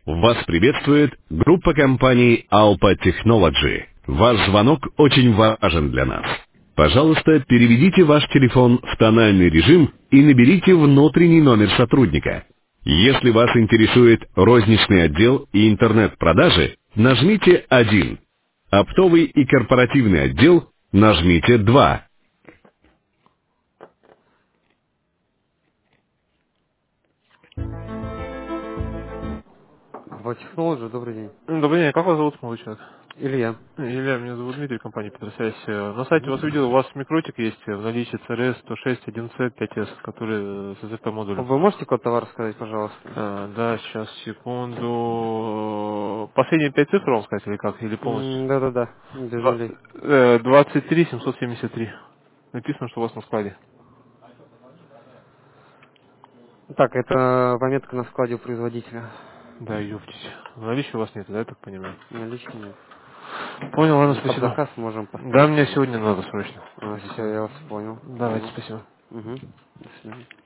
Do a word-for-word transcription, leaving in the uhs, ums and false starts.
Вас приветствует группа компаний Alpha Technology. Ваш звонок очень важен для нас. Пожалуйста, переведите ваш телефон в тональный режим и наберите внутренний номер сотрудника. Если вас интересует розничный отдел и интернет-продажи, нажмите один. Оптовый и корпоративный отдел, нажмите два. Алпа Технологи, добрый день. М, Добрый день, как вас зовут, молодой человек? Илья. Илья, меня зовут Дмитрий, компания Петросвязь. Э, На сайте Мгм. вас видел, у вас микротик есть э, в наличии си эр эс сто шесть один си пять эс, который э, с эс эф модулем. Вы можете код товара сказать, пожалуйста? А, да, сейчас, секунду. Последние пять цифр, вам сказать, или как? Или полностью? М, Да-да-да, без Два- нулей. э, двадцать три семьсот семьдесят три. Написано, что у вас на складе. Так, это пометка на складе у производителя. Да, ёптись. Наличия у вас нет, да, я так понимаю? Наличия нет. Понял, ладно, Под спасибо. заказ можем Да, поставить. мне сегодня надо срочно. А, все, Обязательно. я вас понял. Давайте, Понял. спасибо. Угу. До свидания.